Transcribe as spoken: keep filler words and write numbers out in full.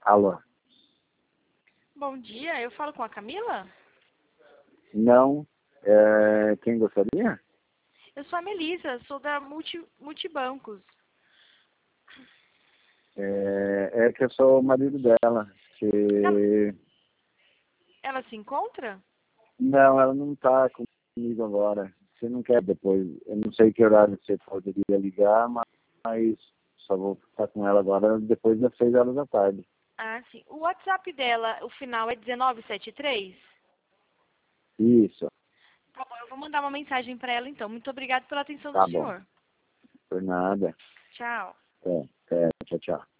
Alô? Bom dia, eu falo com a Camila? Não. É, quem gostaria? Eu sou a Melissa, sou da Multi, Multibancos. É, é que eu sou o marido dela. Ela, Que... ela se encontra? Não, ela não está comigo agora. Você não quer depois. Eu não sei que horário você poderia ligar, mas só vou estar com ela agora depois das seis horas da tarde. Ah, sim. O WhatsApp dela, o final é dezenove setenta e três? Isso, Tá bom, eu vou mandar uma mensagem para ela então. Muito obrigada pela atenção do tá bom. senhor. Por nada. Tchau. É, é, tchau, tchau.